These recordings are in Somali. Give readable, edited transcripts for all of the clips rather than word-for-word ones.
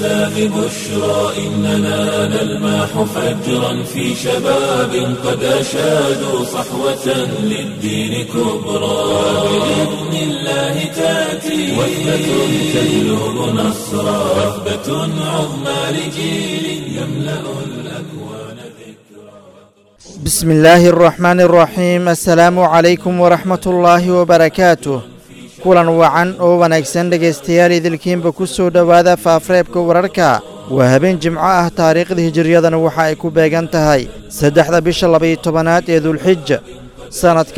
الإسلام بشرى إننا نلمح فجرا في شباب قد أشادوا صحوة للدين كبرى بإذن الله تأتي وثبة تجلب نصرا وثبة عظمى لجيل يملأ الأكوان ذكرا. بسم الله الرحمن الرحيم. السلام عليكم ورحمة الله وبركاته. kulan wacan oo wanaagsan dhegaystayaal idilkiinba ku soo dhowaada faafareebka wararka. waa habeen jimco ah, taariikhda hijriyadana waxa ay ku beegan tahay 3 bisha 12aad ee dulxija sanadka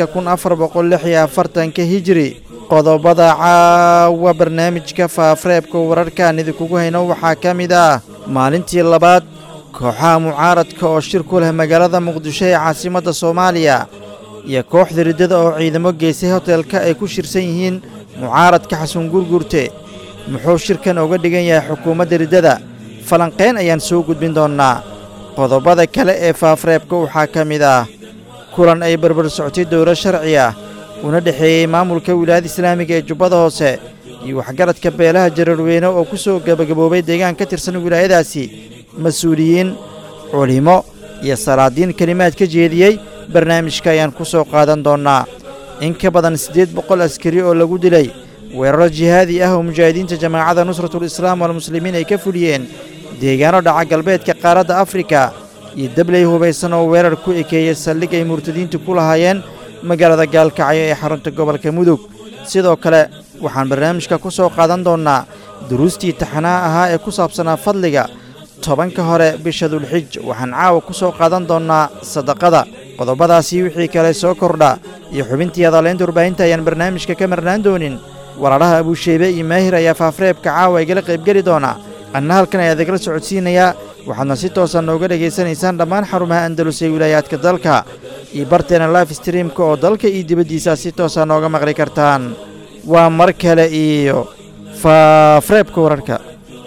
1446 hijri. qodobada caawa barnaamijka faafareebka wararkaan idinkugu hayno waxaa ka mid ah maalintii labaad kooxaha mucaaradka oo shir ku leh magaalada muqdisho ee caasimadda soomaaliya iyo kooxda riddada oo ciidamo geysay hotelka ay ku shirsan yihiin mucaaradka xasan gurgurte. muxuu shirkan uga dhigan yahay xukuumadda riddada? falanqayn ayaan soo gudbin doonnaa. qodobada kale ee faafareebka waxaa ka mid ah kulan ay barbar socotay dowlo sharci ah una dhexeeyey maamulka wilaayada islaamiga ee jubbada hoose iyo waxgaradka beelaha jararweyne oo ku soo gebagaboobay deegaan ka tirsan wilaayadaasi. mas-uuliyiin, culimo iyo salaadiin kelimaad ka jeediyey barnaamijka ayaan ku soo qaadan doonnaa. in ka badan 800 askari oo lagu dilay weeraro jihaadi ah oo mujaahidiinta jamaacadda nusratul islaam walmuslimiin ay ka fuliyeen deegaano dhaca galbeedka qaaradda afrika iyo dabley hubaysan oo weerar ku ekeeyey saldhig ay murtadiintu ku lahaayeen magaalada gaalkacyo ee xarunta gobolka mudug. sidoo kale waxaan barnaamijka ku soo qaadan doonnaa duruustii taxanaha ahaa ee ku saabsanaa fadliga 10ka hore bisha dulxij. waxaan caawa ku soo qaadan doonnaa sadaqada. qodobadaasi wixii kale soo kordha iyo xubintii adaaleynta warbaahinta ayaan barnaamijka ka marnaan doonin. walaalaha abuusheebe iyo maahir ayaa faafareebka caawa igala qaybgeli doona. anna halkan ayaa idagala socodsiinayaa. waxaadna si toosan nooga dhegaysanaysaan dhammaan xarumaha andalus ee wilaayaadka dalka iyo barteena life streamka oo dalka iyo dibaddiisa si toosa nooga maqli kartaan. waa mar kale iyo faafareebka wararka.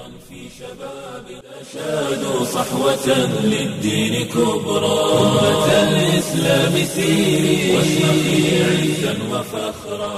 صحوة للدين كبرى أمة الإسلام سيري واشرقي عزا وفخرا.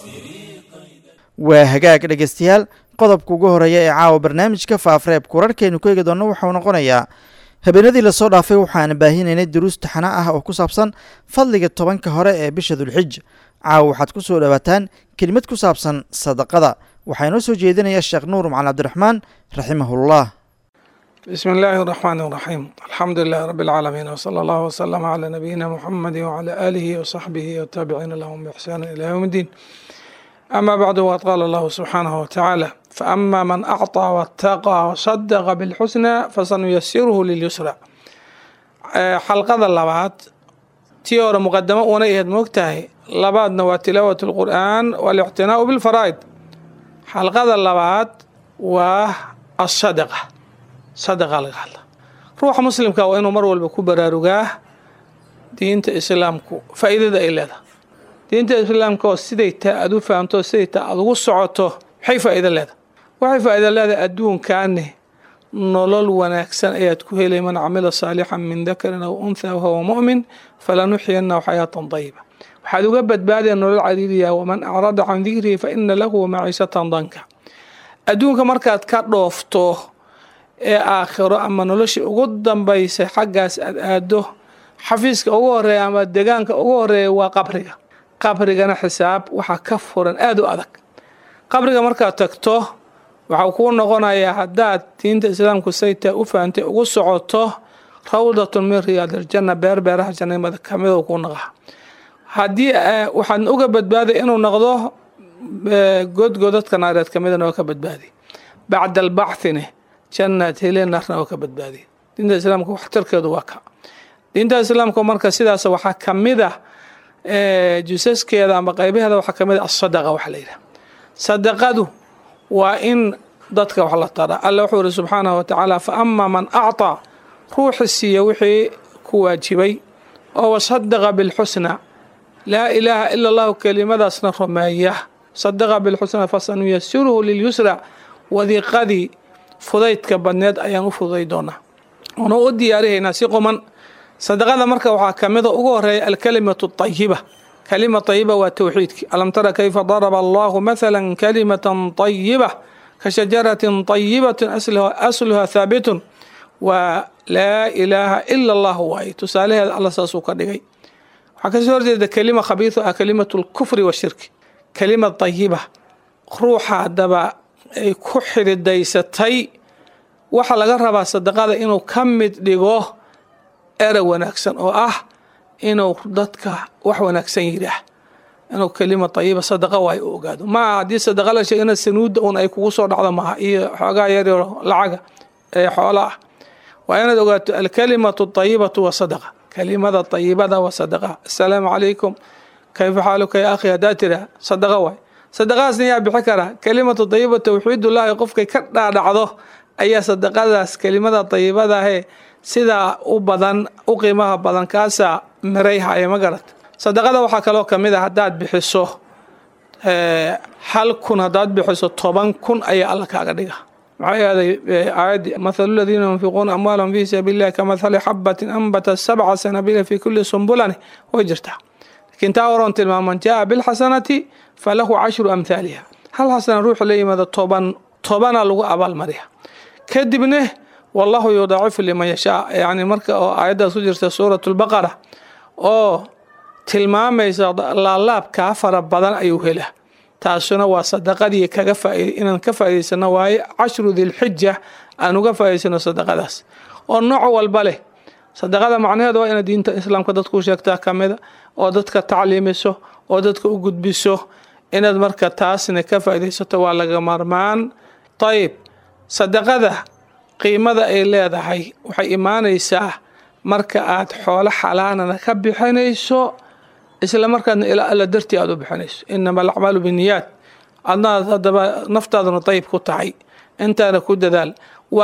waa hagaag dhegaystayaal, qodobka ugu horeeya ee caawa barnaamijka faafareebka wararkaynu ku eegi doonno waxau noqonayaa habeenadii lasoo dhaafay waxaan baahinaynay duruus taxana ah oo ku saabsan fadliga 10ka hore ee bisha dulxij. caawa waxaad ku soo dhowaataan kelimad ku saabsan sadaqada. waxaa inoo soo jeedinaya sheekh nuur macalin cabdiraxmaan raximahullah. بسم الله الرحمن الرحيم. الحمد لله رب العالمين، وصلى الله وسلم على نبينا محمد وعلى آله وصحبه والتابعين لهم بإحسان إلى يوم الدين. أما بعد، وقد قال الله سبحانه وتعالى: فأما من أعطى واتقى وصدق بالحسنى فسنيسره لليسرى. حلقة اللبات تيور مقدمة ونيهد مكتهي لباتنا وتلاوة القرآن والاعتناء بالفرائض. حلقة اللبات والصدقة sadaqa laga hadla. ruuxa muslimka waa inuu mar walba ku baraarugaa diinta islaamku faa'iidada ay leedahay. diinta islaamka oo siday taa aad u fahamto, siday taa aad ugu socoto, waxay faa'iido leedahay. waxay faa'iido leedahay adduunkaani nolol wanaagsan ayaad ku helay. man camila saalixan min dakarin aw unthaa wahuwa mu'min falanuxyiyannahu xayaatan dayiba. waxaad uga badbaadaya nolol cadiidiya. waman acrada can dikrii fa ina lahu maciishatan danka. adduunka markaad ka dhoofto ee aakhiro ama noloshii ugu dambaysay xaggaas aad aado, xafiiska ugu horeeya ama deegaanka ugu horeeya waa qabriga. qabrigana xisaab waxaa ka furan aad u adag. qabriga markaad tagto waxau kuu noqonayaa haddaad diinta islaamku saytaa u fahamtay ugu socoto rawdatun min riyaadiljanna, beerbeeraha jannada kamida kuu noqaa. haddii waxaad uga badbaaday inuu noqdo godgodadka naareed kamidana waa ka badbaadi. bacda albaxthine jannaad heleen naarna oo ka badbaadiya. diinta islaamka waxtarkeedu waa ka. diinta islaamka marka sidaas waxaa ka mid ah jusaskeeda ama qaybaheeda waxaa ka mid ah asadaqa. waxa la yidhaha sadaqadu waa in dadka wax la tara. alla wuxuu yidhi subxaanahu watacaala: fa ama man acطaa, ruuxi siiya wixii ku waajibay oo wasadaqa bilxusna, laa ilaaha ila allahu kelimadaasna rumeeya. sadaqa bilxusna fasanuyasiruhu lilyusra. wadiiqadii fudaydka badneed ayaan u fududay doonaa, oona u diyaarihaynaa si quman. sadaqada marka waxaa ka mida ugu horeeya alkalimatu ayiba. kalima ayiba waa towxiidkii. alam tara kayfa daraba allahu mathala kalimatan ayiba كشجرة طيبة أصلها ثابت ولا إله إلا الله واي تسالها الله ساسوك دغاي حكى كلمة خبيثة كلمة الكفر والشرك كلمة طيبة روحها دبا ay ku xiridaysatay waxa laga rabaa sadaqada inuu ka mid dhigo erey wanaagsan oo ah inuu dadka wax wanaagsan yiraah inuu kelimo tayiba sadaqa way u ogaado ma hadii sadaqa la sheegana sanuud oo ay kugu soo dhacdo ma iyo xogaa yar lacaga ee xoolaha waa inaad ogaato al-kalimatu tayyibatu wa sadaqa kalimada tayyibada wa sadaqa assalaamu alaykum kayfa haluka ya akhi hadatira sadaqa way صدقاس نيا بحكرة كلمة طيبة توحيد الله يقف كي كرنا دعوه أي صدقاس كلمة طيبة ده هي سيدا وبدن وقيمها بدن كاسا مريحة أي مجرد صدقاء وحكى له كمية هداد بحسه حال كن هداد بحسه طبعا كن أي الله كعديها معي هذا عادي مثل الذين ينفقون أموالهم في سبيل الله كمثل حبة أنبت 7 سنابل في كل سنبلة ويجرتها لكن تاورون تلما من جاء بالحسنة فله 10 أمثالها هل حسنا روح لي ماذا طبعا لغو أبال مريها كدبنه والله يضاعف لمن يشاء يعني مركة آيات سجرت سورة البقرة أو تلمام يساد الله كافر بدن أيوه له تاسنا وصدقة دي كفى إن كفى سنواي 10 ذي الحجة أنو كفى سنة صدقة داس والنوع والبله صدقة معناها دوا إن دين الإسلام كده تكون شكتها كمذا أو دتك تعليمسه أو دتك وجود بيسه إن المركة تاسنا كفى إذا ستوى لجمرمان طيب صدقة قيمة إلى هذا حي وحي إيمان يساه مركات حول حلانا نكبي حنيسو إسلام مركات إلى درتي أدو بحنيس إنما الأعمال بالنيات أنا هذا نفترض أن طيب كتعي أنت أنا كود ذال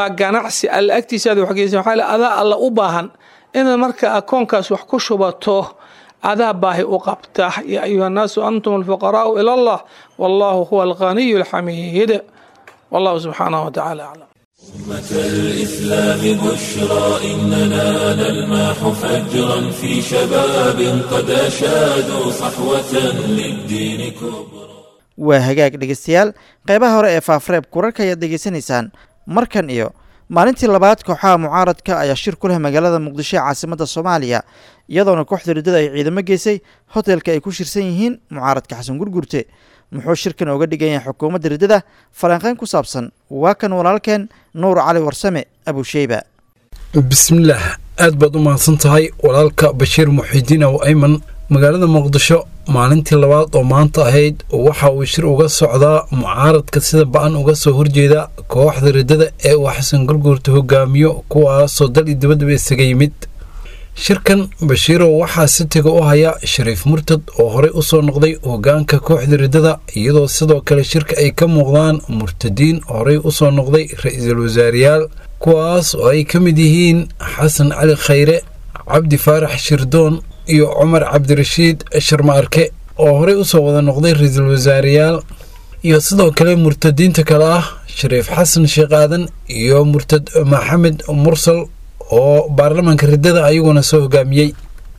وجنعسي الاكتساد وحكي حال هذا الله أباهن إن المركة كونكاس وحكوش بطه هذا باهي أقبته يا أيها الناس أنتم الفقراء إلى الله والله هو الغني الحميد والله سبحانه وتعالى أعلم. أمة الإسلام بشرى إننا نلمح فجرا في شباب قد أشادوا صحوة للدين كبرى. وهجاك dhegeystayaal qaybaha hore ee faafreeb kurarka ayaad degeysanaysaan markan iyo maalintii labaad kooxaha mucaaradka ayaa shir ku leh magaalada muqdisho ee caasimadda Soomaaliya iyadoona kooxda ridada ay ciidamo geysay hotelka ay ku shirsan yihiin mucaaradka Xasan Gurgurte muxuu shirkan uga dhigan yahay xukuumadda ridada falanqayn ku saabsan waa kan walaalkeen Nuur Cali Warsame Abu Shayba bismillaah aad baad u mahadsantahay walaalka Bashiir Muxidiin oo Ayman magaalada muqdisho maalintii labaad oo maanta ahayd waxa uu shir uga socdaa mucaaradka sida baan uga soo horjeeda kooxda ridada ee uu Xasan Gurgurte hogaamiyo kuwaas oo dal dibadba isaga yimid shirkan Bashiir waxa si taga u haya Shariif Murtad oo hore u soo noqday hogaanka kooxda ridada iyadoo sidoo kale shirka ay ka muuqdaan murtadiin hore u soo noqday ra'iisul wasaarayaal kuwaas oo ay ka mid yihiin Xasan Cali Khayre Cabdi Faarax Shirdoon iyo Umar Cabdirashiid Sharmaarke oo hore u soo wada noqday ra'iisul wasaarayaal iyo sidoo kale murtadiinta kale ah Shariif Xasan Sheekh Aadan iyo Murtad Maxamed Mursal oo baarlamaanka ridada ayaguna soo hogaamiyay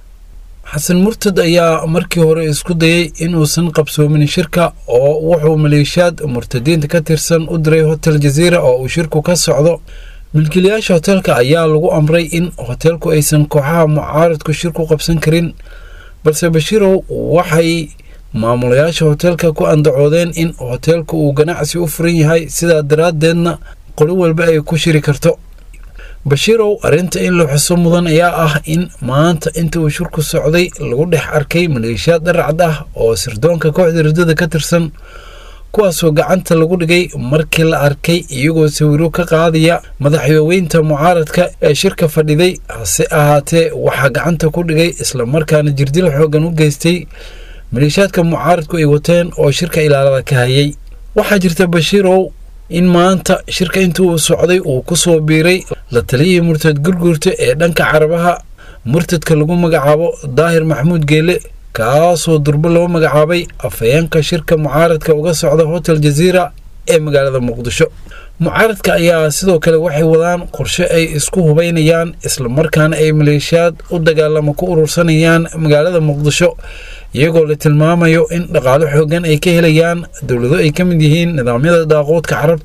Xasan Murtad ayaa markii hore isku dayay inuusan qabsoomin shirka oo wuxuu maleeshiyaad murtadiinta ka tirsan u diray Hotel Jazeera oo uu shirku ka socdo milkiilayaasha hotelka ayaa lagu amray in hotelku aysan kooxaha mucaaradku shirku qabsan karin balse Bashiir waxay maamulayaasha hotelka ku andacoodeen in hotelku uu ganacsi u furan yahay sida daraadeedna qolo walba ay ku shiri karto Bashiir arinta in loo xuso mudan ayaa ah in maanta inta uu shirku socday lagu dhex arkay maleeshiyaad racd ah oo sirdoonka kooxda ridada ka tirsan kuwaasoo gacanta lagu dhigay markii la arkay iyagoo sawiro ka qaadaya madaxweynaha mucaaradka ee shirka fadhiday hase ahaatee waxa gacanta ku dhigay isla markaana jirdil xoogan u geystay maleeshiyaadka mucaaradku ay wateen oo shirka ilaalada ka hayay waxa jirta Bashiir in maanta shirka intuu uu socday uu ku soo biiray la taliyay Murtad Gurgurte ee dhanka Carabaha murtadka lagu magacaabo Daahir Maxamuud Geele kaasoo durba loo magacaabay afayeenka shirka mucaaradka uga socda Hotel Jazeera ee magaalada Muqdisho mucaaradka ayaa sidoo kale waxay wadaan qorshe ay isku hubaynayaan isla markaana ay maleeshiyaad u dagaalamo ku urursanayaan magaalada Muqdisho iyagoo la tilmaamayo in dhaqaale xoogan ay ka helayaan dawlado ay ka mid yihiin nidaamyada daaqoodka Carabta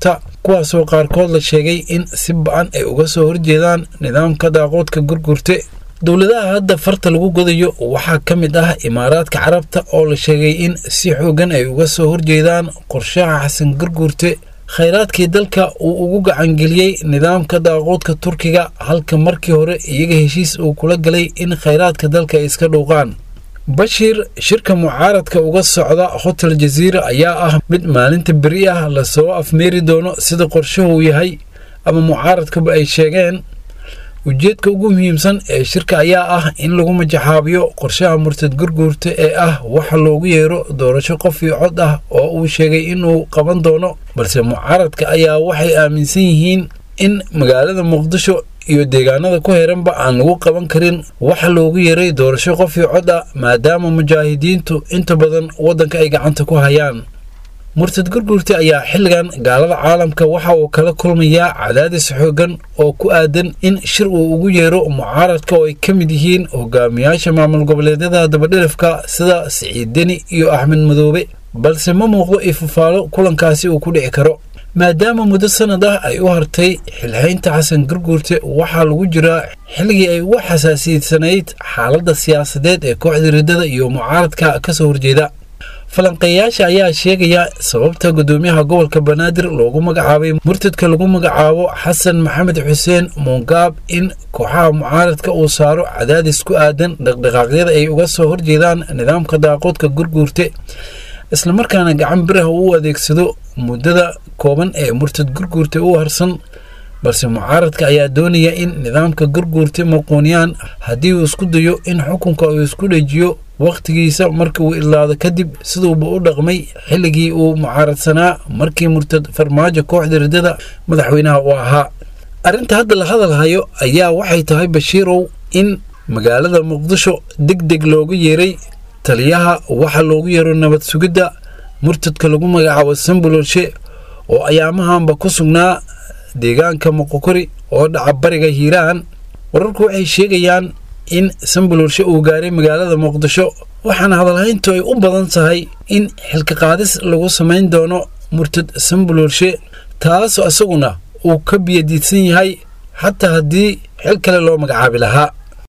kuwaasoo qaarkood la sheegay in si ba-an ay uga soo horjeedaan nidaamka daaquudka gurgurte. dowladaha hadda farta lagu godayo waxaa ka mid ah imaaraadka carabta oo la sheegay in si xoogan ay uga soo horjeedaan qorshaha xasan gurgurte. khayraadkii dalka uu ugu gacangeliyey nidaamka daaquudka turkiga, halka markii hore iyaga heshiis uu kula galay in khayraadka dalka ay iska dhuuqaan. bashiir, shirka mucaaradka uga socda hotel jaziira ayaa ah mid maalinta beri ah lasoo afmeeri doono sida qorshuhu yahay ama mucaaradkuba ay sheegeen. ujeedka ugu muhiimsan ee shirka ayaa ah in lagu majaxaabiyo qorshaha murtad gurguurta ee ah waxa loogu yeero doorasho qof iyo cod ah oo uu sheegay inuu qaban doono, balse mucaaradka ayaa waxay aaminsan yihiin in magaalada muqdisho iyo deegaanada ku heranba aan lagu qaban karin waxa loogu yeeray doorasho qof iyo cod ah maadaama mujaahidiintu inta badan waddanka ay gacanta ku hayaan. murtad gurgurte ayaa xilligan gaalada caalamka waxa uu kala kulmayaa cadaadis xoogan oo ku aadan in shir uu ugu yeero mucaaradka oo ay ka mid yihiin hogaamiyaasha maamul goboleedyada dabadhilifka sida Siciid Deni iyo Axmed Madoobe, balse ma muuqdo ifafaalo kulankaasi uu ku dhici karo maadaama muddo sanad ah ay u hartay xilhaynta xasan gurgurte. waxaa lagu jiraa xilligii ay ugu xasaasiyeysanayd xaaladda siyaasadeed ee kooxda riddada iyo mucaaradka ka soo horjeeda. falanqeeyaasha ayaa sheegaya sababta gudoomiyaha gobolka banaadir loogu magacaabay murtadka lagu magacaabo xasan maxamed xuseen muungaab in kooxaha mucaaradka uu saaro cadaadis ku aadan dhaqdhaqaaqyada ay uga soo horjeedaan nidaamka daaquudka gurgurte, islamarkaana gacan biraha uu adeegsado muddada kooban ee murtad gurgurte u harsan. balse mucaaradka ayaa doonaya in nidaamka gurgurte maquuniyaan haddii uu isku dayo in xukunka uu isku dhejiyo wakhtigiisa markii uu idlaado kadib siduuba u dhaqmay xilligii uu mucaaradsanaa markii murtad farmaajo kooxda riddada madaxweynaha uu ahaa. arrinta hadda la hadalhayo ayaa waxay tahay bashiirow in magaalada muqdisho degdeg loogu yeeray taliyaha waxa loogu yeero nabad sugidda murtadka lagu magacaabo Sambulolshe oo ayaamahanba ku sugnaa deegaanka Moqokori oo dhaca bariga Hiiraan. wararku waxay sheegayaan in Sambulolshe uu gaaray magaalada Muqdisho, waxaana hadalhayntu ay u badan tahay in xilka qaadis lagu samayn doono murtad Sambulolshe, taasoo isaguna uu ka biyadiidsan yahay xataa haddii xil kale loo magacaabi lahaa.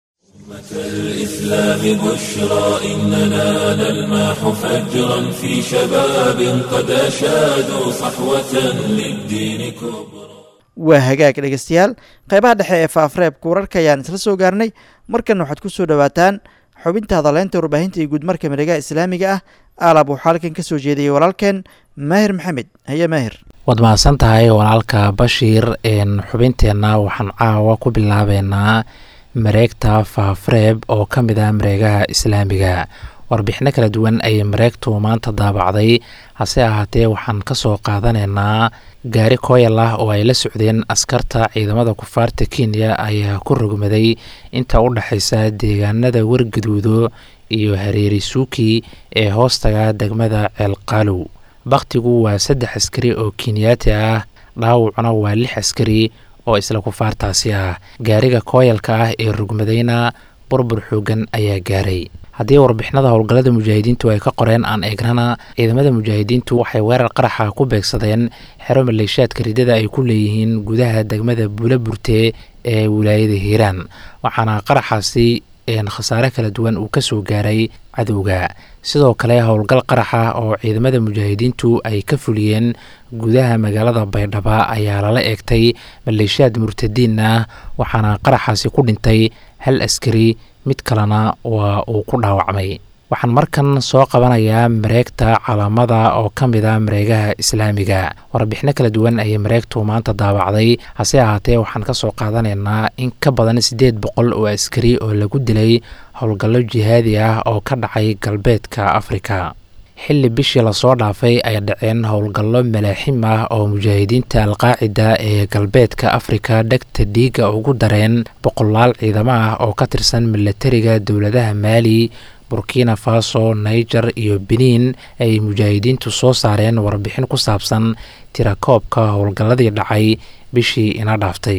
الإسلام بشرى إننا نلمح فجرا في شباب قد أشادوا صحوة للدين كبرى. waa hagaag dhegeystayaal, qaybaha dhexe ee faafreebka wararka ayaan isla soo gaarnay. markan waxaad ku soo dhawaataan xubinta hadaleynta warbaahinta iyo guudmarka miregaha islaamiga ah. alaab waxaa halkan ka soo jeediyey walaalkeen maahir maxamed. haye maahir. waad mahadsan tahay walaalka bashiir. xubinteenna waxaan caawa ku bilaabeynaa mareegta faafreeb oo ka mid ah mareegaha islaamiga. warbixino kala duwan ayay mareegtu maanta daabacday, hase ahaatee waxaan ka soo qaadanaynaa gaari kooyal ah oo ay la socdeen askarta ciidamada kufaarta Kenya ayaa ku rogmaday inta u dhaxaysa deegaanada Wargaduudo iyo Hareeri Suuki ee hoostaga degmada Ceelqaalow. bakhtigu waa 3 askari oo Kenyaati ah, dhaawacuna waa 6 askari oo isla kufaartaasi ah. gaariga kooyalka ah ee rogmadayna burbur xoogan ayaa gaaray. haddii warbixinada howlgallada mujaahidiintu ay ka qoreen aan eegnana, ciidamada mujaahidiintu waxay weerar qaraxa ku beegsadeen xero maleeshiyaadka riddada ay ku leeyihiin gudaha degmada Buulaburte ee wilaayada Hiiraan, waxaana qaraxaasi khasaare kala duwan uu ka soo gaaray cadowga. sidoo kale howlgal qaraxa oo ciidamada mujaahidiintu ay ka fuliyeen gudaha magaalada Baydhabo ayaa lala eegtay maleeshiyaad murtadiin ah, waxaana qaraxaasi ku dhintay 1 askari, mid kalena waa uu ku dhaawacmay. waxaan markan soo qabanayaa mareegta calaamada oo ka mid ah mareegaha islaamiga. warbixino kala duwan ayay mareegtu maanta daabacday, hase ahaatee waxaan ka soo qaadanaynaa in ka badan 800 oo askari oo lagu dilay howlgallo jihaadi ah oo ka dhacay galbeedka Afrika. xilli bishii lasoo dhaafay ay dhaceen howlgallo malaaxim ah oo mujaahidiinta alqaacida ee galbeedka Afrika dhegta dhiiga ugu dareen boqolaal ciidamo ah oo ka tirsan milatariga dowladaha Mali, Burkina Faso, Niger iyo Benin. ay mujaahidiintu soo saareen warbixin ku saabsan tirakoobka howlgalladii dhacay bishii ina dhaaftay.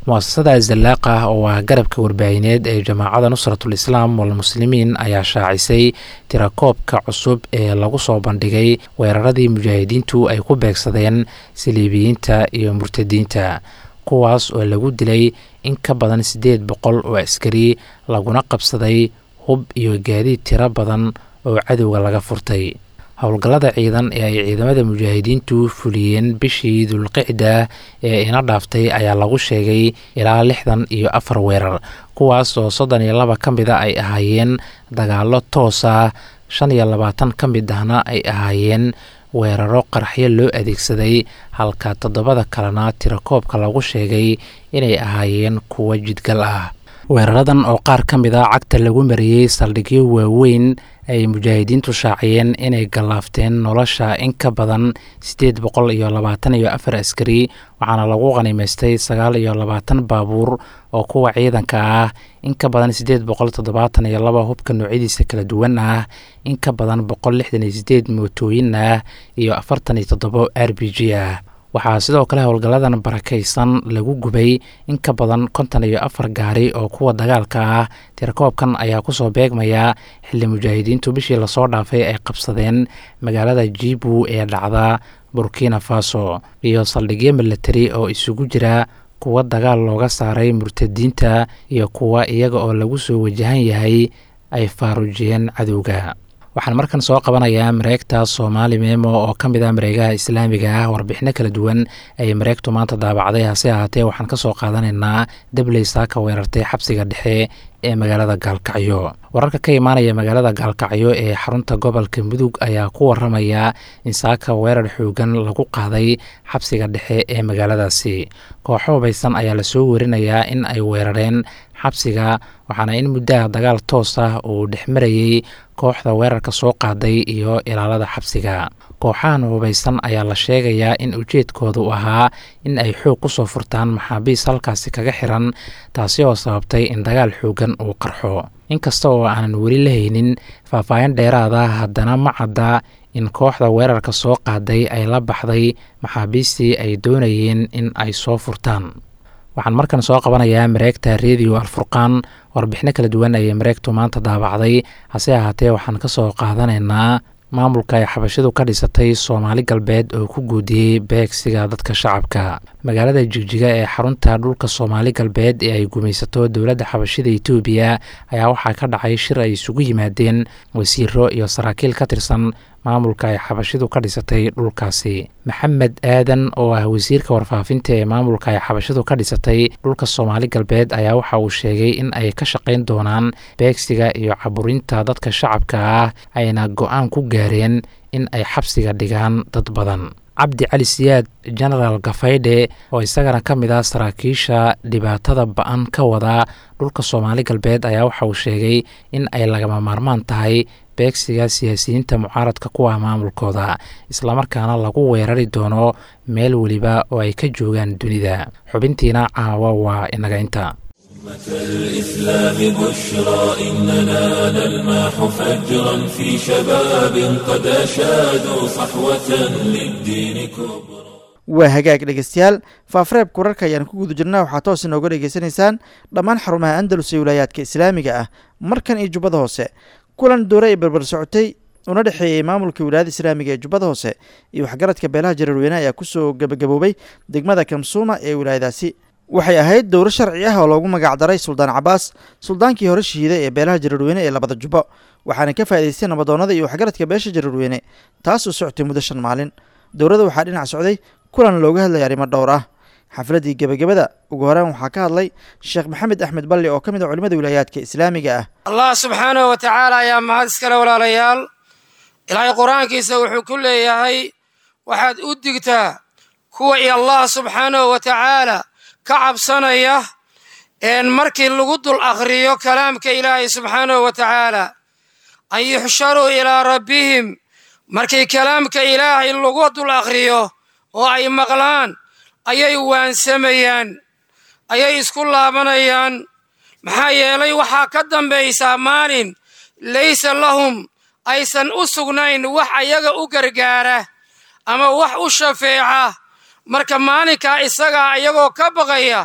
muasasada zallaaqa oo ah garabka warbaahineed ee jamaacada nusratul islaam walmuslimiin ayaa shaacisay tirakoobka cusub ee lagu soo bandhigay weeraradii mujaahidiintu ay ku beegsadeen saliibiyiinta iyo murtadiinta kuwaas oo lagu dilay in ka badan 800 oo askari laguna qabsaday hub iyo gaadiid tiro badan oo cadowga laga furtay howlgallada ciidan ee ay ciidamada mujaahidiintu fuliyeen bishii dulqicda ee ina dhaaftay ayaa lagu sheegay ilaa 64 weerar kuwaas oo 32 ka mid ah ay ahaayeen dagaallo toos ah 25 ka mid ahna ay ahaayeen weeraro qaraxyo loo adeegsaday halka 7 kalena tirakoobka lagu sheegay inay ahaayeen kuwo jidgal ah weeraradan oo qaar ka mid ah cagta lagu mariyey saldhigyo waaweyn ay mujaahidiintu shaaciyeen inay gallaafteen nolosha in ka badan 824 askari waxaana lagu qanimaystay 29 baabuur oo kuwa ciidanka ah in ka badan 872 hubka noocyadiisa kala duwan ah in ka badan 168 mootooyin ah iyo 47 RPG ah waxaa sidoo kale howlgalladan barakaysan lagu gubay in ka badan 54 gaari oo kuwa dagaalka ah tirakoobkan ayaa kusoo beegmaya xilli mujaahidiintu bishii lasoo dhaafay ay qabsadeen magaalada Jibu ee dhacda Burkina Faso iyo saldhigyo military oo isugu jira kuwa dagaal looga saaray murtadiinta iyo kuwa iyaga oo lagu soo wajahan yahay ay faarujiyeen cadowga waxaan markan soo qabanayaa mareegta Soomaali Memo oo ka mid ah mareegaha islaamiga ah warbixino kala duwan ay mareegtu maanta daabacday hase ahaatee waxaan ka soo qaadanaynaa dabley saaka weerartay xabsiga dhexe ee magaalada Gaalkacyo wararka ka imaanaya magaalada Gaalkacyo ee xarunta gobolka Mudug ayaa ku waramaya in saaka weerar xoogan lagu qaaday xabsiga dhexe ee magaaladaasi kooxo baysan ayaa la soo warinayaa in ay weerareen xabsiga waxaana in muddo dagaal toos ah uu dhexmarayay kooxda weerarka soo qaaday iyo ilaalada xabsiga kooxahan hubaysan ayaa la sheegayaa in ujeedkoodu ahaa in ay xoog ku soo furtaan maxaabiis halkaasi kaga xiran taasi oo sababtay in dagaal xoogan uu qarxo inkasta oo aanan weli la haynin faahfaahin dheeraad ah haddana ma cadda in kooxda weerarka soo qaaday ay la baxday maxaabiistii ay doonayeen in ay soo furtaan waxaan markan soo qabanayaa mareegta Radio Alfurqaan warbixino kala duwan ay mareegtu maanta daabacday hase ahaatee waxaan ka soo qaadanaynaa maamulka ay xabashidu ka dhisatay Soomaali galbeed oo ku guudiyay beegsiga dadka shacabka magaalada Jigjiga ee xarunta dhulka Soomaali galbeed ee ay gumaysato dowladda xabashida Itoobiya ayaa waxaa ka dhacay shir ay isugu yimaadeen wasiiro iyo saraakiil ka tirsan maamulka ay xabashidu ka dhisatay dhulkaasi Maxamed Aadan oo ah wasiirka warfaafinta ee maamulka ay xabashidu ka dhisatay dhulka Soomaali galbeed ayaa waxa uu sheegay in ay ka shaqeyn doonaan beegsiga iyo caburinta dadka shacabka ah ayna go'aan ku gaareen in ay xabsiga dhigaan dad badan Cabdi Cali Siyaad General Gafaydhe oo isagana ka mid ah saraakiisha dhibaatada ba'an ka wada dhulka Soomaali galbeed ayaa waxa uu sheegay in ay lagama maarmaan tahay beegsiga siyaasiyiinta mucaaradka ku ah maamulkooda isla markaana lagu weerari doono meel waliba oo ay ka joogaan dunida xubintiina caawa waa inaga inta الإسلام بشرى إننا نلمح فجرا في شباب قد أشادوا صحوة للدين كبرى waa hagaag dhegeystayaal faafareebka wararka ayaan ku guda jirnaa waxaa toos inooga dhegeysanaysaan dhammaan xarumaha Andalus ee wilaayaadka islaamiga ah markan iyo Jubbada Hoose kulan doore ee barbar socotay una dhexeeyay maamulka wilaayada islaamiga ee Jubbada Hoose iyo waxgaradka beelaha Jareerweyne ayaa ku soo gabagaboobay degmada Kamsuuma ee wilaayadaasi waxay ahayd dowro sharci ah oo loogu magac daray Suldaan Cabaas suldaankii hore shiiday ee beelaha Jareerweyne ee labada Jubbo waxaana ka faa'iideystay nabadoonnada iyo waxgaradka beesha Jareerweyne taas oo socotay muddo 5 maalin dowrada waxaa dhinac socday kulan looga hadlay arrimo dhowr ah xafladii gabagabada ugu horaan waxaa ka hadlay Sheekh Maxamed Axmed Balli oo ka mid ah culimada wilaayaadka islaamiga ah Allah subhanahu wa ta'ala ya mahad iskale walaalayaal ilaahay quraankiisa wuxuu ku leeyahay waxaad u digtaa kuwa Allah subhanahu wa ta'ala ka cabsanaya markii lagu dul akhriyo kalaamka ilaahay subhanahu wa ta'ala ay yuhsharu ila rabbihim markii kalaamka ilaahay lagu dul akhriyo oo ay maqlaan ayay waansamayaan ayay isku laabanayaan maxaa yeelay waxaa ka dambaysa maalin laysa lahum aysan u sugnayn wax ayaga u gargaara ama wax u shafeeca marka maalinka isaga ayagoo ka baqaya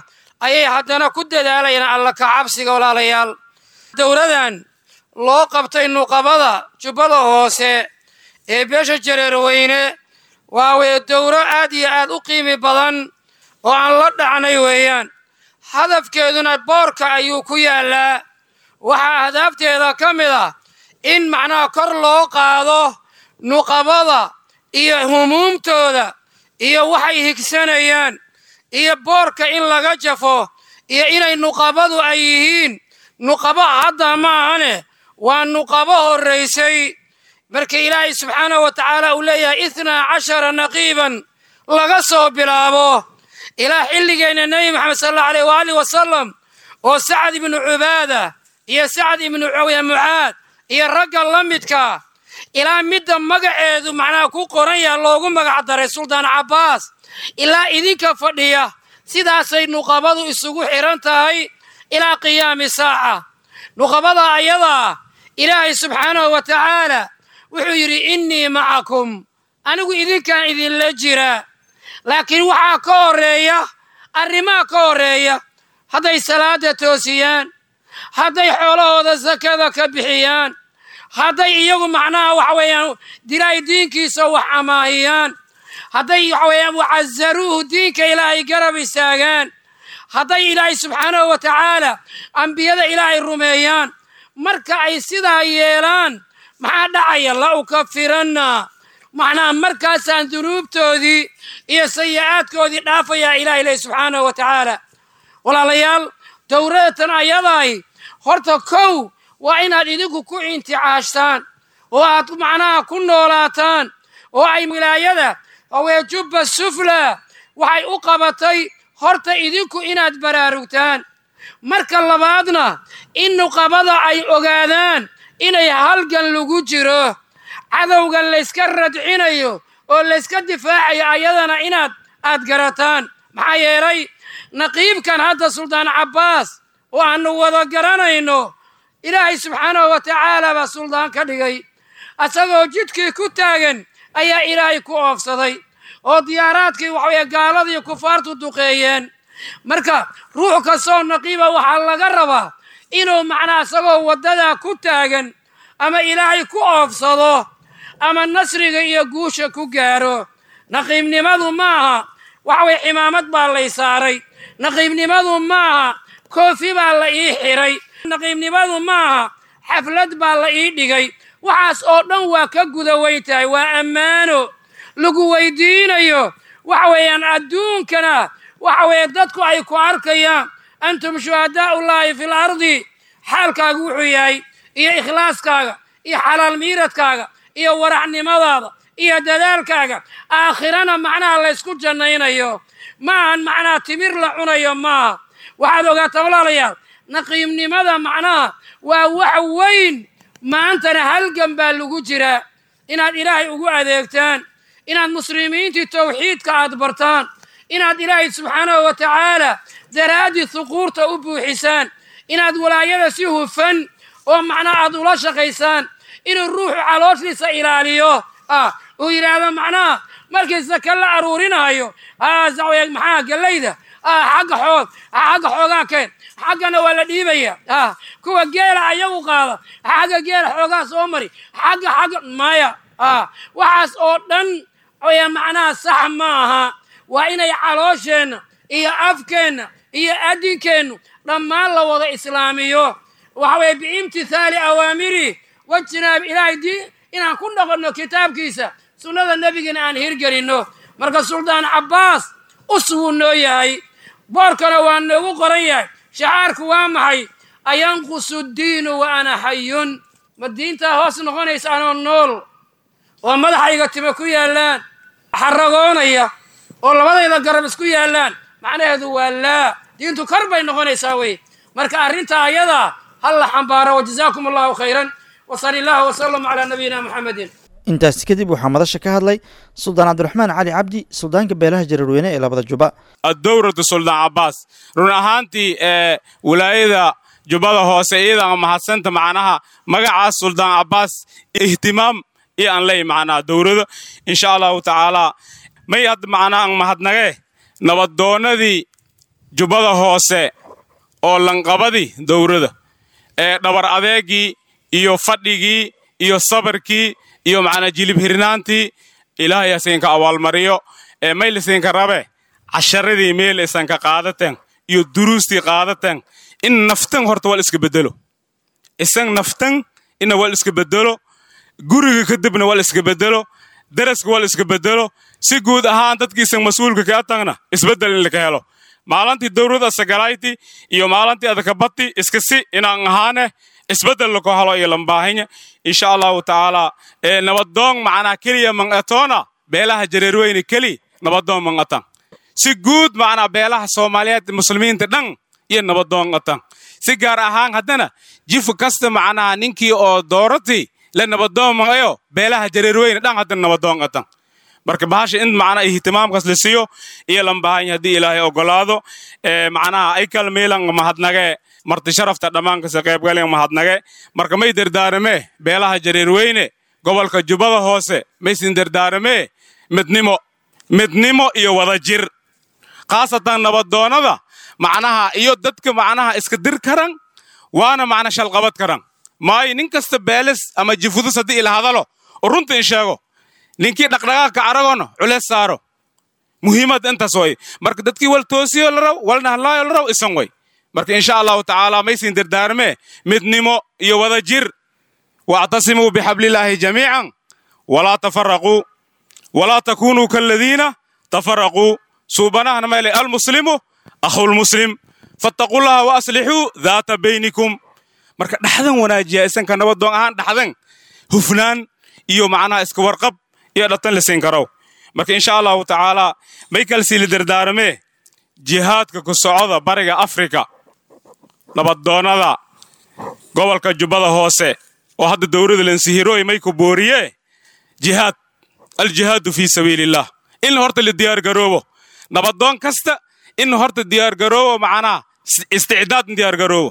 ayay haddana ku dadaalayaan alla ka cabsiga walaalayaal. dowladan loo qabtay nuqabada jubbada hoose ee beesha jareerweyne waa weye dowro aad iyo aad u qiimi badan oo aan la dhacnay weeyaan. hadafkeeduna boorka ayuu ku yaallaa. waxaa ahdaafteeda ka mid ah in macnaha kor loo qaado nuqabada iyo humuumtooda iyo waxay higsanayaan iyo boorka in laga jafo iyo inay nuqabadu ay yihiin nuqabo hadda ma ahane waa nuqabo horraysay. marka ilaahay subxaanahu wa tacaala uu leeyahay 12 naqiiban laga soo bilaabo ilaa xilligeenna nebi maxamed sallallahu alayhi wa alihi wasallam oo sacad ibnu cubaada iyo sacad ibnu mucaad iyo ragga la midka ilaa midda magaceedu macnaha ku qoran yaha loogu magac daray suldaan cabbaas ilaa idinka fadhiya sidaasay nuqabadu isugu xiran tahay ilaa qiyaami saaca. nuqabada ayadaa ilaahay subxaanahu wa tacaala wuxuu yidhi innii macakum, anigu idinkaan idinla jira. laakiin waxaa ka horreeya arrimaha ka horreeya. hadday salaada toosiyaan, hadday xoolahooda sakada ka bixiyaan, hadday iyagu macnaha waxa weeyaan dilaahay diinkiisa wax amaahiyaan, hadday waxa weeyaan wacazaruuhu diinka ilaahay garab istaagaan, hadday ilaahay subxaanahu wa tacaala ambiyada ilaahay rumeeyaan. marka ay sidaa yeelaan maxaa dhacaya? la ukafiranna, macnaha markaasaan dunuubtoodii iyo sayi'aadkoodii dhaafayaa ilaahay leh subxaanahu wa tacaala. walaalayaal, dowradatan ayadaay horta kow waa inaad idinku ku inticaashtaan oo aad macnaha ku noolaataan oo ay wilaayada awee jubba sufla waxay u qabatay horta idinku inaad baraarugtaan. marka labaadna in nuqabada ay ogaadaan inay halgan lagu jiro, cadowga layska radcinayo oo layska difaacayo ayadana aad garataan. maxaa yeelay naqiibkan hadda suldaan cabbaas oo aanu wada garanayno ilaahay subxaanahu wa tacaala baa suldaan ka dhigay. asagoo jidkii ku taagan ayaa ilaahay ku oofsaday oo diyaaraadkii waxaweye gaaladii kufaartu duqeeyeen. marka ruux kastoo naqiiba waxaa laga rabaa inuu macnaa asagoo waddadaa ku taagan ama ilaahay ku oofsado ama nasriga iyo guusha ku gaaro. naqiibnimadu ma aha waxaweye cimaamad baa lay saaray. naqiibnimadu ma aha koofi baa la ii xiray. naqiibnimadu ma aha xaflad baa la ii dhigay. waxaas oo dhan waa ka guda weyn tahay. waa ammaano lagu weydiinayo waxa weeyaan adduunkana waxa weeye dadku ay ku arkayaan antum shuhadaa'ullaahi fil ardi. xaalkaagu wuxuu yahay iyo ikhlaaskaaga iyo xalaal miiradkaaga iyo waraxnimadaada iyo dadaalkaaga aakhirana macnaha laysku jannaynayo ma ahan macnaha timir la cunayo maaha. waxaad ogaataa walaalayaal naqiibnimada macnaha waa wax weyn. maantana halgan baa lagu jiraa inaad ilaahay ugu adeegtaan, inaad muslimiintii tawxiidka aad bartaan, inaad ilaahay subxaanahu wa tacaala daraaddii huquurta u buuxisaan, inaad walaayada si hufan oo macnaha aad ula shaqaysaan, inuu ruuxu calooshiisa ilaaliyo uu yidhaahdo macnaha markii saka la aruurinayo maxaa gallayda xagga xoogaa keen, xaggana waa la dhiibaya. kuwa geela ayagu qaada xagga geela xoogaa soo mari, xagga maya. waxaas oo dhan macnaha sax ma aha. waa inay caloosheenna iyo afkeenna iyo adinkeennu dhammaan la wada islaamiyo. waxa weye biimtithaali awaamiri wajtinaab ilaahay inaan ku dhaqanno kitaabkiisa, sunnada nebigana aan hirgelinno. marka suldaan cabbaas uswuu noo yahay, boorkana waa noogu qoran yahay. shacaarku waa maxay? ayanqusu diinu wa ana xayun. ma diintaa hoos noqonaysa anoo nool oo madaxayga tima ku yaallaan, xaragoonaya oo labadayda garab isku yaallaan? macnaheedu waa laa, diintu kor bay noqonaysaa wey. marka arrinta ayadaa hal la xambaaro. wajazaakum allahu khayran wasali allahu wasalam calaa nabiyina muxamedin. intaasi kadib waxaa madasha ka hadlay suldaan cabdiraxmaan cali cabdi, suldaanka beelaha jareerweyne ee labada juba. addowratu suldaan cabbaas run ahaantii wilaayada jubbada hoose iyadaan mahadsanta macnaha magacaas suldaan cabbaas ihtimaam iyo aan ley macnaha dowrado insha allahu tacaala may had macnaha mahadnagee nabaddoonnadii jubbada hoose oo lanqabadii dowrada dhabar adeegii iyo fadhigii iyo sabarkii iyo macnaa jilib hirnaantii ilaahay asinka awaalmariyo maylisinka rabe casharadii meel isanka qaadateen iyo duruustii qaadateen in naftan horta wal iska bedelo isan naftan ina wal iska bedelo guriga kadibna wal iska bedelo daraska wal iska bedelo si guud ahaan dadkiisan mas'uulka ka tagna isbedel in la helo maalintii dowladda sagalayti iyo maalintii adakabati iska si inaan ahaane isbedel lako helo iyo lambaahanya insha Allah ta'ala nabadoon macna kaliya man atona beelaha jareerweyne kali nabadoon man atan si guud macna beelaha Soomaaliyeed muslimiinta dhan iyo nabadoon atan si gaar ahaan hadana jif kasta macna ninkii oo doorati la nabadoon man ayo beelaha jareerweyne dhan hadana nabadoon atan marka bahasha in macna ihtimaamkaas la siiyo iyo lambaahanya hadii Ilaahay ogolaado macna ay kalmeelan mahadnage marti sharafta dhamaanka sa qayb galeen mahadnage marka may dardaarame beelaha jareerweyne gobolka jubbada hoose may sin dardaarame midnimo iyo wadajir qaasatan nabadoonada macnaha iyo dadka macnaha iska dir karan waana macna shalqabad karan maay nin kasta beelis ama jifudus hadii ila hadalo runta in sheego ninkii dhaqdhaqaaqa aragono culeys saaro muhiimad intaas way marka dadkii wal toosiyo la raw walna halaayo la raw isan way marka insha Allah ta'ala may sin dardaarme midnimo iyo wadajir wa'tasimu bihablillahi jami'an wala tafarraqu wala takunu kalladhina tafarraqu subhanahu ma al muslimu akhul muslim fattaqullaha wa aslihu dhata bainakum marka dhaxdan wanaajiya isan ka nabadoon ahaan dhaxdan hufnaan iyo macnaha iska warqab iyo dhatan la siin karo marka insha Allah ta'ala may kalsi dardaarme jihadka ku socda bariga Afrika nabadoonada gobolka jubbada hoose oo hadda dowladda lansihiroy may ku booriye jihad al-jihad fi sabilillah in horta la diyaar garoobo nabadoon kasta in horta diyaar garoobo macna isti'daad diyaar garoobo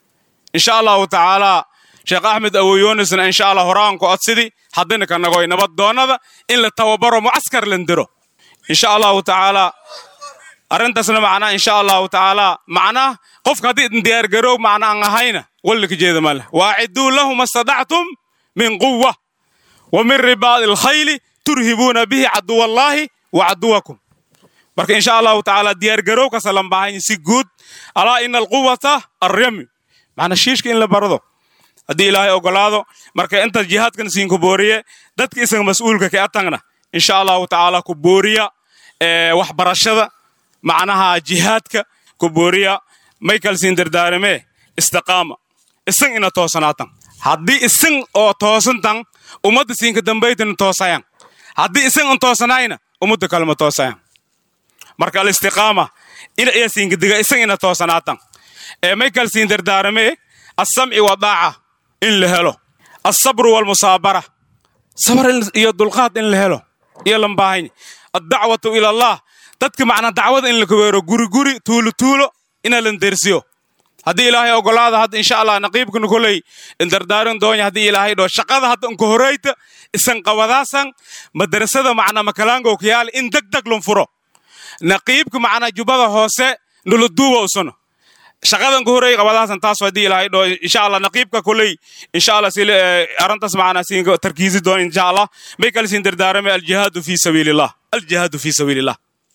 insha Allah ta'ala Sheikh Ahmed Awoyonis insha Allah horaan ku adsidi hadana ka nagoy nabadoonada in la tababaro muaskar landiro insha Allah ta'ala arintaasna macna insha Allah ta'ala macna qofka hadii diyaar garoob macna aan ahayna walka jeeda mal waa'idu lahum astada'tum min quwwa wa min ribad al-khayl turhibuna bihi adu wallahi wa aduwakum marka insha Allah ta'ala diyaar garoob ka salam baahan si guud ala inal quwwata ar-ramy macna shiishka in la barado hadii Ilaahay ogolaado marka inta jihadkan siin ku booriye dadka isaga mas'uulka ka atagna insha Allah ta'ala ku booriya wax barashada macnaha jihadka ku booriya Michael siin dardaarme istiqaama isan ina toosanaatan hadii isan oo toosantan umada siin ka dambaytan toosayan hadii isan on toosanayna umada kalma toosayan marka al-istiqaama ina ay siin diga isan ina toosanaatan Michael siin dardaarme as-sam'i wa daa'a in la helo as-sabr wal musabara sabr iyo dulqaad in la helo iyo lambaahin ad-da'watu ila Allah dadka macna dacwada in la kaweero guri tuulo ina lan dersiyo hadii Ilaahay ogolaado had insha Allah naqiibkuna kulay in dardaaran doonyo hadii Ilaahay dho shaqada had ku horeyta isan qawadaasan madrasada macna makalaango kiyaal in degdeg loo furo naqiibku macna jubbada hoose nuluduwa usano shaqadan ku horeey qawadaasan taas hadii Ilaahay dho insha Allah naqiibka kulay insha Allah si arantas macna siin tarkiisi doon insha Allah may kala siin dardaarame al-jihad fi sabilillah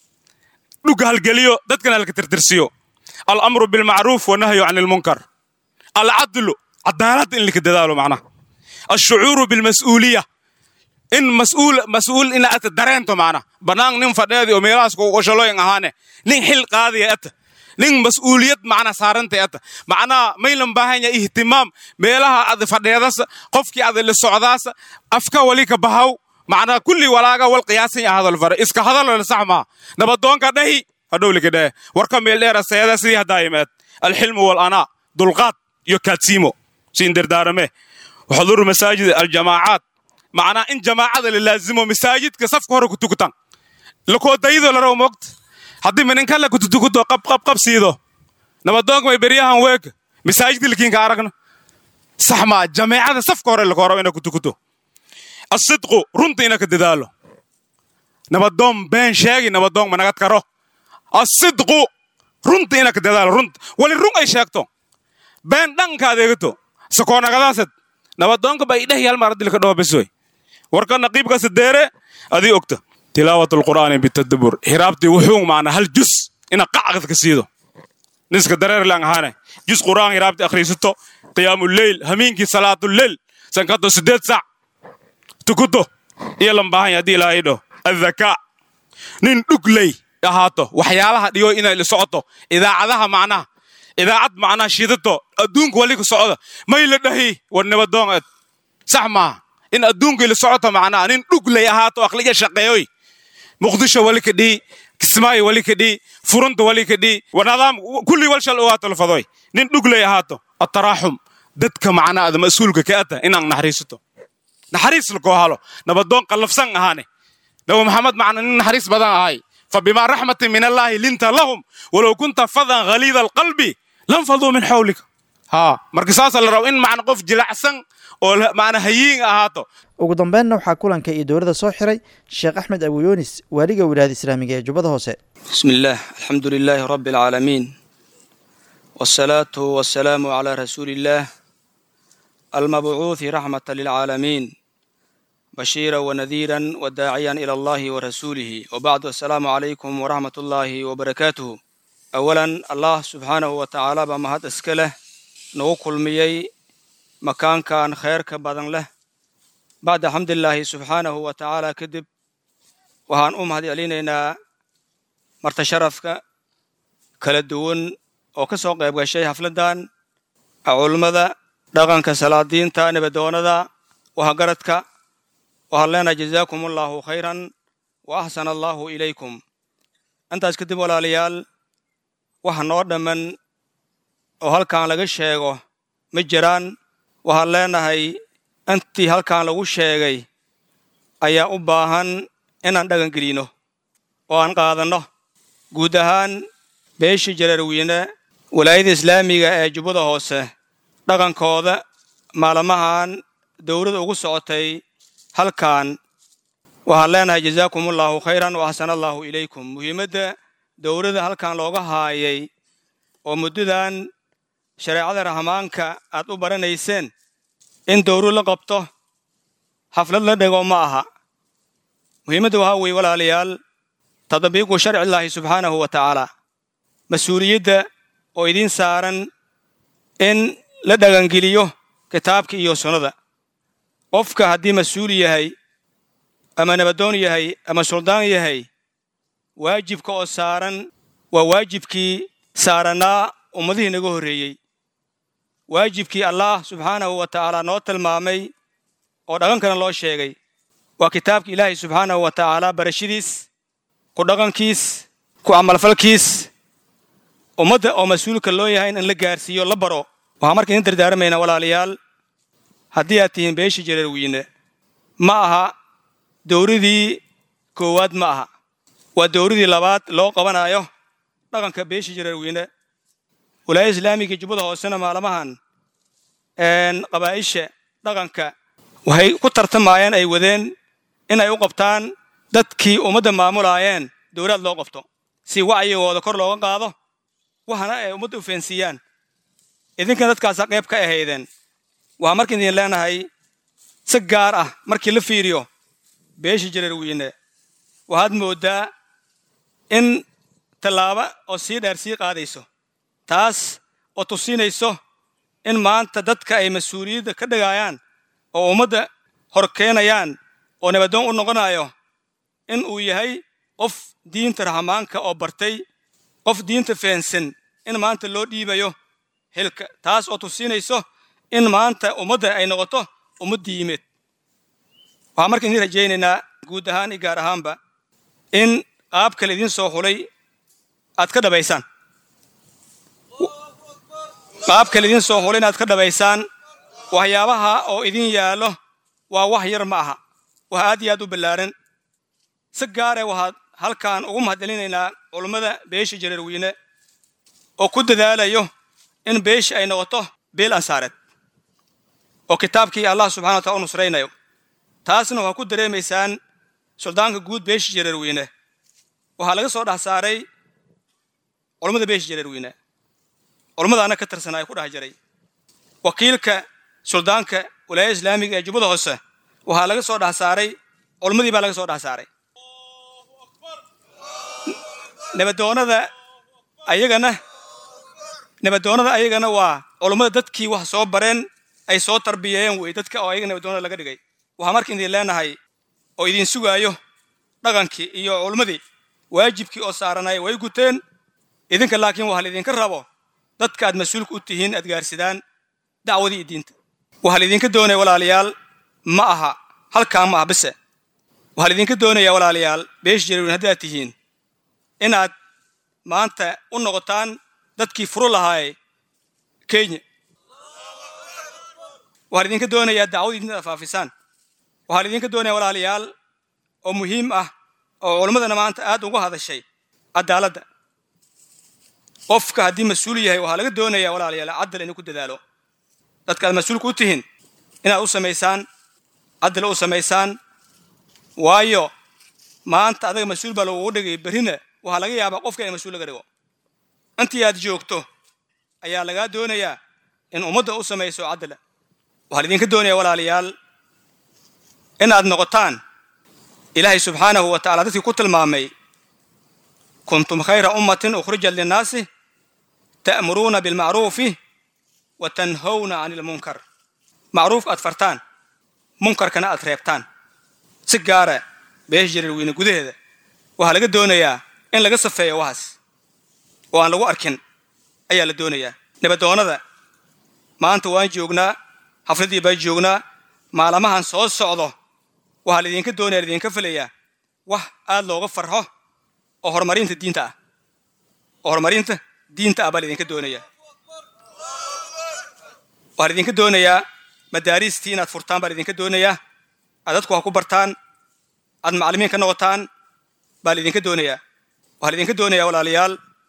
dhuga halgaliyo dadkana la tirtirsiyo al-amru bil ma'ruf wa nahyu 'anil munkar al-'adlu عدالة إن لك دلالو معنا الشعور بالمسؤولية إن مسؤول إن أتدرينتو معنا بنان نم فدادي وميراس وشلوين أهانه نين حل قاضي نين مسؤولية معنا سارنتي معنا ميلم باهين اهتمام ميلها أذ فدادس قفكي أذ للسعوداس أفكا وليك بهاو معنا كل ولاقة والقياسي هذا الفرق إسك هذا للسحما نبضون كدهي هدولي كده وركم ميلير السيادة سيها دائمات الحلم والأناء دلقات يكاتسيمو سيندر دارمه وحضور مساجد الجماعات معنا إن جماعة اللي لازمه مساجد كصف كهر كتوكتان لكو دايدو لرو موقت حدي من إن كان لك كتوكتو قب سيدو نبضونك ما يبريها ويك مساجد اللي كين كاركنا صحما جماعة صف كهر اللي كهر وين كتوكتو الصدق رنتينا كددالو نبضون بين شاقي نبضون منقات كرو الصدق runta ina ka dadaalo runta wali run ay sheegto been dhanka adeegato sakoonagadaasad nabadoonka bay idhahi hal mar dilka dhoo besoy warka naqiibka sadeere adii ogta tilaawatul qur'aani bitadabbur hiraabti wuxuu maana hal juz ina qacad ka siido niska dareer lang ahaane juz qur'aan hiraabti akhriisato qiyaamul layl hamiinki salaatul layl sankato 8 saac tukuto iyo lambaahan hadii ilaahay dho adhakaa nin dhugley ahaato waxyaabaha dhigo inay la socoto idaacadaha macnaha idaacad macnaha shidato adduunku wali ku socda may la dhahi war nabadoon sax ma in adduunku la socoto macnaha nin dhugley ahaato aqliga shaqeeyoy muqdisho wali ka dhii kismaayo wali ka dhii furunta wali ka dhii wanadaam kulli wal shal oo talfadoy nin dhugley ahaato ataraahum dadka macnaha mas'uulka ka ata inaan naxariisto naxariis la koohalo nabadoon qalafsan ahaane لو محمد معنا نحريص بدن هاي فبما رحمة من الله لنت لهم ولو كنت فظا غليظ القلب لانفضوا من حولك ها مركزاس اللي رو إن معنا قف جلعسن أو معنا هيين أهاتو ugu dambeynna waxaa kulanka iyo dowladda soo xiray Sheekh Axmed Abu Yunis wariga wilaayada Islaamiga ee Jubbada Hoose bismillaah alxamdulillaahi rabbil caalamiin wassalaatu wassalaamu calaa rasuulillaah almabcuuthi raxmatan lilcaalamiin بشيرا ونذيرا وداعيا إلى الله ورسوله وبعد السلام عليكم ورحمة الله وبركاته أولا الله سبحانه وتعالى بمهد اسكله نوكل ميي مكان كان خير كبادن له بعد حمد الله سبحانه وتعالى كدب وهان هذه علينا مرتشرفك كالدون وكسوق يبقى شيء حفلدان علمدا دغن كسلادين تاني بدوندا وهقرتك وهلنا جزاكم الله خيرا وأحسن الله إليكم أنت أسكتب ولا ليال وهنود من وهل كان لغا شيغو مجران وهلنا هي أنت هل كان لغو شيغي أيا أباهن إن أندغن قرينو وأن قادنو قودهان بيش جرروين ولايد إسلامي جبوده هوسه دغن كودا مالمهان دورد ugu socotay halkan waxaan leenahay jazakumullahu khayran wa ahsanallahu ilaykum muhiimada dowladda halkan looga haayay oo muddadan shariicada rahmaanka aad u baranayseen in dowlad la qabto xaflad la dhigo ma aha muhiimadu waxa weey walaalayaal tadbiiqu sharci Ilaahi subhanahu wa ta'ala mas'uuliyadda oo idin saaran in la dhagangeliyo kitaabka iyo sunnada qofka haddii mas'uul yahay ama nabadoon yahay ama suldaan yahay waajibka oo saaran waa waajibkii saaranaa ummadihii naga horreeyey waajibkii Allah subhanahu wa ta'ala noo tilmaamay oo dhaqankana loo sheegay waa kitaabka Ilaahay subhanahu wa ta'ala barashadiis ku dhaqankiis ku amalfalkiis ummadda oo mas'uulka loo yahay in la gaarsiiyo la baro waxaan markaa idin dardaarmaynaa walaalayaal haddii aad tihiin beesha jareerweyne ma aha dowladii koowaad ma aha waa dowladii labaad loo qabanayo dhaqanka beesha jareerweyne walaayada islaamiga Jubbada Hoosena maalmahan qabaa'isha dhaqanka waxay ku tartamayeen ay wadeen in ay u qabtaan dadkii ummadda maamulayeen dowlad loo qabto si wacyigooda kor looga qaado waxana ay ummadda u feensiiyaan idinkan dadkaas qayb ka ahaydeen waa markii idin leenahay si gaar ah markii la fiiriyo beesha jareerweyne waxaad moodaa in tallaabo oo sii dheer sii qaadayso taas oo tusinayso in maanta dadka ay mas'uuliyadda ka dhigayaan oo ummadda hor keenayaan oo nabadoon u noqonayo in uu yahay qof diinta rahmaanka oo bartay qof diinta feensan in maanta loo dhiibayo hilka taas oo tusinayso in maanta ummadda ay noqoto ummad diimeed waxaan markaa idin rajaynaynaa guud ahaan iyo gaar ahaanba in qaab kale idin soo xulay aad ka dhabaysaan qaab kale idin soo xulay inaad ka dhabaysaan waxyaabaha oo idin yaalo waa wax yar ma aha wax aad iyo aad u ballaaran si gaar ah waxaad halkan ugu mahadcelinaynaa culummada beesha jareerweyne oo ku dadaalayo in beesha ay noqoto beel ansaareed oo kitaabkii Allah subhanahu wa ta'ala nusraynayo taasna waxa ku dareemaysaan suldaanka guud beesha jareerweyne waxa laga soo dhaxsaaray culummada beesha jareer weyne culummadaana ka tirsanaa ku dhex jiray wakiilka suldaanka walaayada islaamiga ee jubbada hoose waxaa laga soo dhex saaray culummadii baa laga soo dhex saaray nabadoonada ayagana waa culummada dadkii wax soo bareen ay soo tarbiyeeyeen wey dadka oo ayaga nabadoonada laga dhigay waxaa marka idin leenahay oo idin sugaayo dhaqankii iyo culummadii waajibkii oo saaranaya way guteen idinka laakiin waxaa laidinka rabo dadka aad mas-uulka u tihiin aad gaarsidaan dacwadii iyo diinta waxaa laidinka doonaya walaalayaal ma aha halkaan ma aha bise waxaa laidinka doonayaa walaalayaal beesha jareer weyne haddaad tihiin inaad maanta u noqotaan dadkii furu lahaayey kenya waxaa laidinka doonayaa dacwadii diinta aad faafisaan waxaa laidinka doonaya walaalayaal oo muhiim ah oo culimmadana maanta aad uga hadashay cadaaladda qofka haddii mas-uul yahay waxaa laga doonayaa walaalayaal cadal inuu ku dadaalo dadka aad mas-uulka u tihiin inaad u samaysaan cadal u samaysaan waayo maanta adaga mas-uul baa lagugu dhigay berrina waxaa laga yaabaa qofka in mas-uul laga dhigo intii aad joogto ayaa lagaa doonayaa in ummadda u samayso cadala waxaa laidinka doonayaa walaalayaal inaad noqotaan ilaahay subxaanahu wa tacala dadkii ku tilmaamay kuntum khayra ummatin ukhrijat linnaasi ta'muruuna bilmacruufi wa tanhawna cani ilmunkar macruufka aad fartaan munkarkana aad reebtaan si gaara beesha jareer weyne gudaheeda waxaa laga doonayaa in laga safeeyo waxaas oo aan lagu arkin ayaa la doonayaa nabadoonada maanta waan joognaa xafladdii baan joognaa maalmahan soo socdo waxaa laidinka doonaya laidinka filayaa wax aad looga farxo oo horumarinta diinta ah baa laidinka doonayaa waxaa laidinka doonayaa madaariistii inaad furtaan baa laidinka doonayaa aad dadku wax ku bartaan aad macallimiin ka noqotaan baa laidinka doonayaa waxaa laidinka doonayaa walaalayaal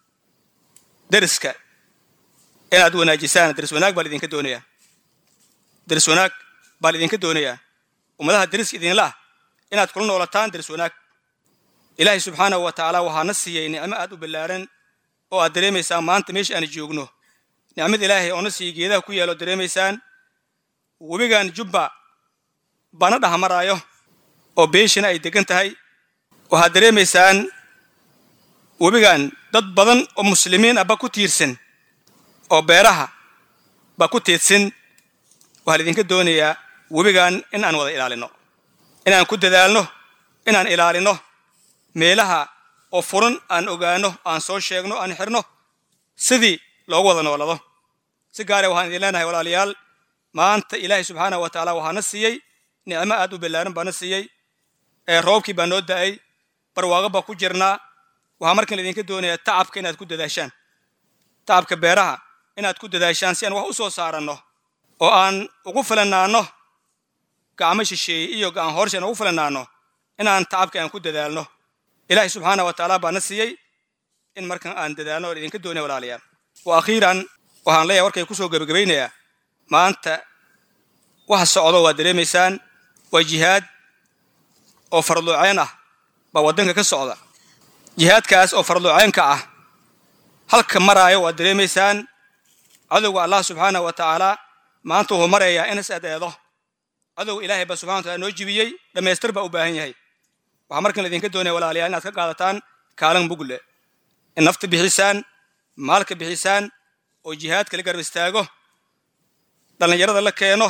deriska inaad wanaajisaan deris wanaag baa laidinka doonayaa deris wanaag baa laidinka doonayaa ummadaha deriska idinla ah inaad kula noolataan deris wanaag ilaahay subxaanahu wa tacaala waxaana siiyey nicmo aad u ballaaran oo aad dareemaysaan maanta meesha aanu joogno nicmada ilaahay oona siiyey geedaha ku yaalo dareemaysaan webigan jubba bana dhahmaraayo oo beeshina ay degan tahay waxaad dareemaysaan webigan dad badan oo muslimiin ah ba ku tiirsan oo beeraha ba ku tiirsan waxaa laidinka doonayaa webigan in aan wada ilaalino inaan ku dadaalno inaan ilaalino meelaha oo furan aan ogaano aan soo sheegno aan xirno sidii loogu wada noolado si gaara waxaan idin leenahay walaalayaal maanta ilaahay subxaanahu wa tacaala waxaana siiyey nicmo aad u ballaaran baana siiyey roobkii baa noo da'ay barwaaqo baa ku jirnaa waxaa markan laidinka doonayaa tacabka inaad ku dadaashaan tacabka beeraha inaad ku dadaashaan si aan wax u soo saaranno oo aan ugu filanaanno gacmo shisheeye iyo gacan horshe aan ugu filanaanno inaan tacabka aan ku dadaalno ilaahay subxaanahu wa tacaala baana siiyey in markan aan dadaalno oo idinka doonaya walaalayaal wa akhiiran waxaan leeyahay warkay kusoo gebagabaynayaa maanta waxa socdo waad dareemaysaan waa jihaad oo farduuceen ah baa waddanka ka socda jihaadkaas oo farduuceenka ah halka maraayo waad dareemaysaan cadowga allah subxaanahu wa tacaala maanta wuxuu marayaa in is adeedo cadowga ilaahay baa subxana wa taala noo jibiyey dhammaystir baa u baahan yahay waxaa markan laidinka doonaya walaalayaal inaad ka qaadataan kaalin bugle in nafta bixisaan maalka bixisaan oo jihaadka la garab istaago dhallinyarada la keeno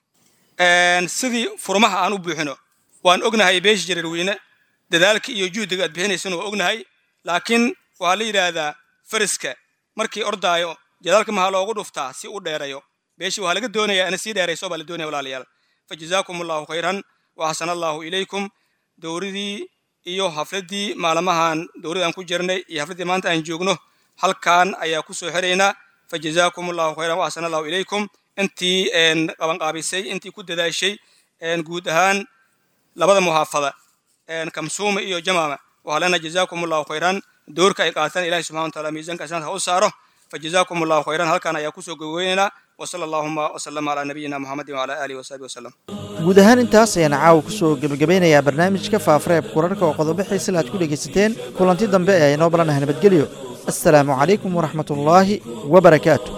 sidii furmaha aan u buuxino waan ognahay beesha jareer weyne dadaalka iyo juhdiga aad bixinaysana waa ognahay laakiin waxaa la yidhaahdaa fariska markii ordaayo jadaalka maha loogu dhuftaa si u dheerayo beeshii waxaa laga doonayaa ina sii dheerayso baa la doonaya walaalayaal fajazaakum allahu khayran wa axsana allahu ilaykum dowradii iyo xafladdii maalmahan dowradaan ku jirnay iyo xafladdii maanta aan joogno halkaan ayaa ku soo xiraynaa fajazaakum allahu khayran wa axsana allahu ilaykum intii qabanqaabisay intii ku dadaashay guud ahaan labada muhaafada kamsuuma iyo jamaama waxaa leenahay jazaakum allahu khayran doorka ay qaataan ilahi subxana wa taala miisaanka asnaadka ha u saaro fajazaakum allahu khayran halkaan ayaa kusoo gabageynaynaa wasala allahuma wasalama calaa nabiyina muxamedin wacala aalihi wasaxbi wasalam guud ahaan intaas ayaan caawa kusoo gebagabeynayaa barnaamijka faafareeb kurarka oo qodobo xiisale aad ku dhegaysateen kulanti dambe ee inoo balanaha nabadgelyo assalaamu calaykum waraxmat ullaahi wabarakaatu.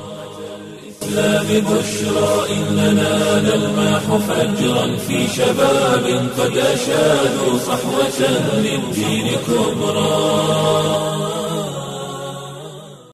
ببشرى إننا نلمح فجرا في شباب قد أشادوا صحوة للدين كبرى.